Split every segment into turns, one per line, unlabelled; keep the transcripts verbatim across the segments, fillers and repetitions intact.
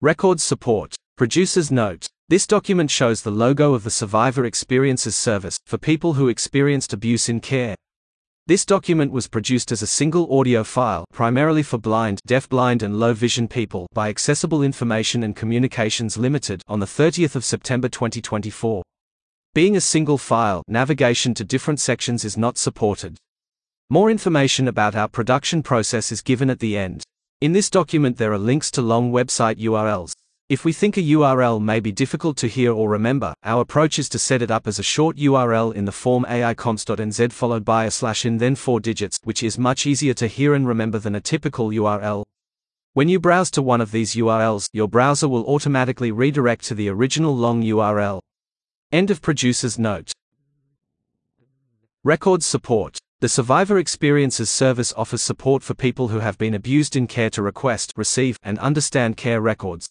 Records support. Producer's note. This document shows the logo of the Survivor Experiences Service for people who experienced abuse in care. This document was produced as a single audio file, primarily for blind, deafblind and low vision people by Accessible Information and Communications Limited on the thirtieth of September twenty twenty-four. Being a single file, navigation to different sections is not supported. More information about our production process is given at the end. In this document there are links to long website U R Ls. If we think a U R L may be difficult to hear or remember, our approach is to set it up as a short U R L in the form A I comps dot N Z followed by a slash in then four digits, which is much easier to hear and remember than a typical U R L. When you browse to one of these U R Ls, your browser will automatically redirect to the original long U R L. End of producer's note. Records support. The Survivor Experiences Service offers support for people who have been abused in care to request, receive, and understand care records.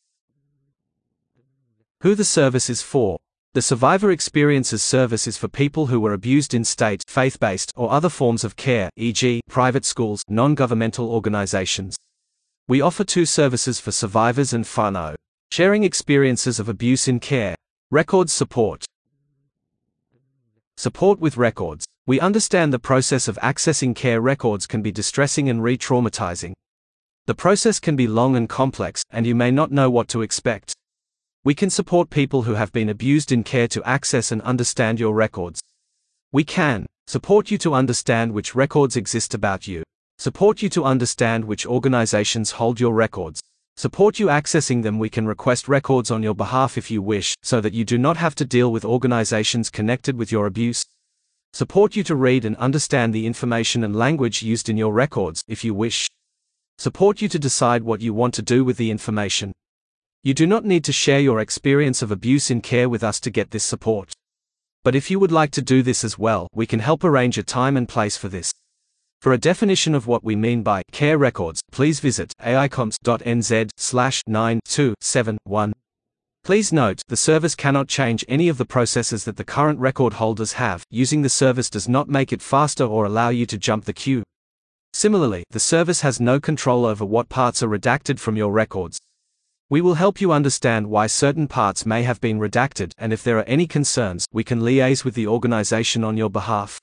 Who the service is for. The Survivor Experiences Service is for people who were abused in state, faith-based, or other forms of care, for example, private schools, non-governmental organizations. We offer two services for survivors and whānau. Sharing experiences of abuse in care. Records support. Support with records. We understand the process of accessing care records can be distressing and re-traumatizing. The process can be long and complex, and you may not know what to expect. We can support people who have been abused in care to access and understand your records. We can support you to understand which records exist about you. Support you to understand which organizations hold your records. Support you accessing them. We can request records on your behalf if you wish, so that you do not have to deal with organizations connected with your abuse. Support you to read and understand the information and language used in your records, if you wish. Support you to decide what you want to do with the information. You do not need to share your experience of abuse in care with us to get this support. But if you would like to do this as well, we can help arrange a time and place for this. For a definition of what we mean by care records, please visit A I comps dot N Z slash nine two seven one. Please note, the service cannot change any of the processes that the current record holders have. Using the service does not make it faster or allow you to jump the queue. Similarly, the service has no control over what parts are redacted from your records. We will help you understand why certain parts may have been redacted, and if there are any concerns, we can liaise with the organization on your behalf.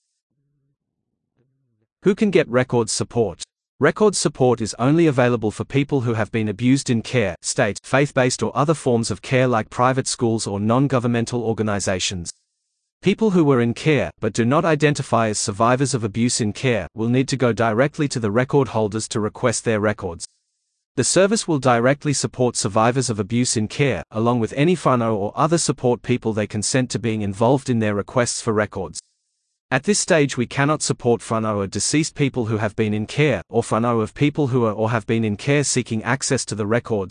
Who can get records support? Records support is only available for people who have been abused in care, state, faith-based or other forms of care like private schools or non-governmental organizations. People who were in care, but do not identify as survivors of abuse in care, will need to go directly to the record holders to request their records. The service will directly support survivors of abuse in care, along with any whānau or other support people they consent to being involved in their requests for records. At this stage we cannot support whānau of deceased people who have been in care, or whānau of people who are or have been in care seeking access to the records.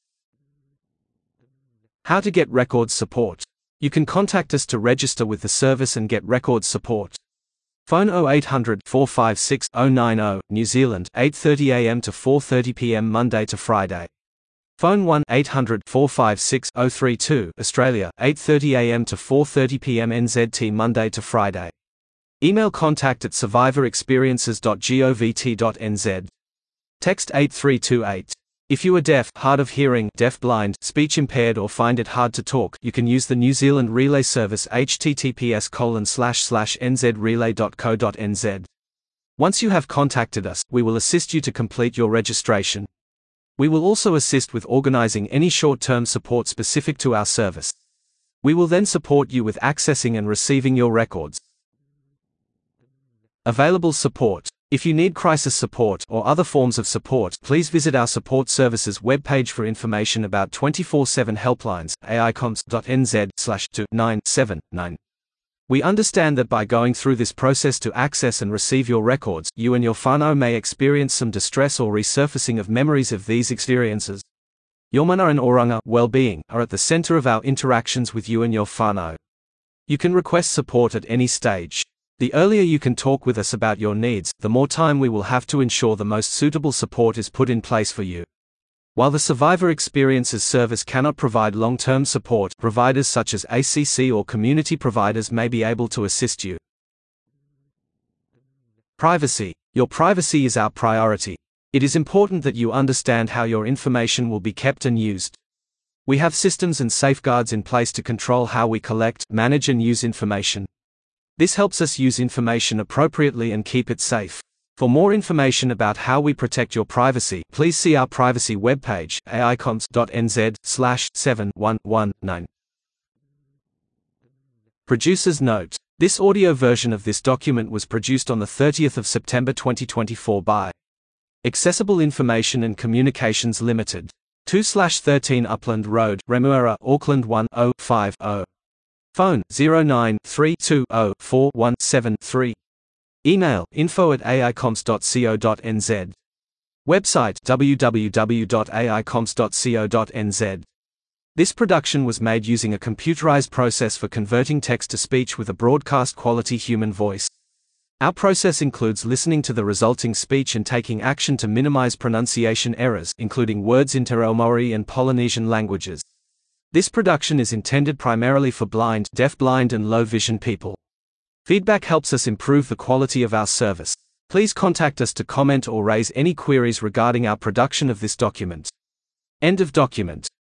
How to get records support. You can contact us to register with the service and get records support. Phone oh eight hundred, four five six, oh nine oh, New Zealand, eight thirty a m to four thirty p m Monday to Friday. Phone one eight hundred, four five six, oh three two, Australia, eight thirty a m to four thirty p m N Z T Monday to Friday. Email contact at survivor experiences dot govt dot n z. Text eight three two eight. If you are deaf, hard of hearing, deafblind, speech impaired or find it hard to talk, you can use the New Zealand Relay service h t t p s colon slash slash n z relay dot co dot n z. Once you have contacted us, we will assist you to complete your registration. We will also assist with organizing any short-term support specific to our service. We will then support you with accessing and receiving your records. Available support. If you need crisis support or other forms of support, please visit our support services webpage for information about twenty-four seven helplines, A I comps dot N Z slash two nine seven nine. We understand that by going through this process to access and receive your records, you and your whānau may experience some distress or resurfacing of memories of these experiences. Your mana and oranga, well-being, are at the center of our interactions with you and your whānau. You can request support at any stage. The earlier you can talk with us about your needs, the more time we will have to ensure the most suitable support is put in place for you. While the Survivor Experiences Service cannot provide long-term support, providers such as A C C or community providers may be able to assist you. Privacy. Your privacy is our priority. It is important that you understand how your information will be kept and used. We have systems and safeguards in place to control how we collect, manage, and use information. This helps us use information appropriately and keep it safe. For more information about how we protect your privacy, please see our privacy webpage, a i cons dot n z slash seven one one nine. Producer's note: this audio version of this document was produced on the thirtieth of September twenty twenty-four by Accessible Information and Communications Limited, two thirteen Upland Road, Remuera, Auckland one oh five oh. Phone zero nine three two zero four one seven three. Email info at a i coms dot co dot n z. Website w w w dot a i coms dot co dot n z. This production was made using a computerized process for converting text to speech with a broadcast quality human voice. Our process includes listening to the resulting speech and taking action to minimize pronunciation errors, including words in Te Reo Maori and Polynesian languages. This production is intended primarily for blind, deaf-blind, and low-vision people. Feedback helps us improve the quality of our service. Please contact us to comment or raise any queries regarding our production of this document. End of document.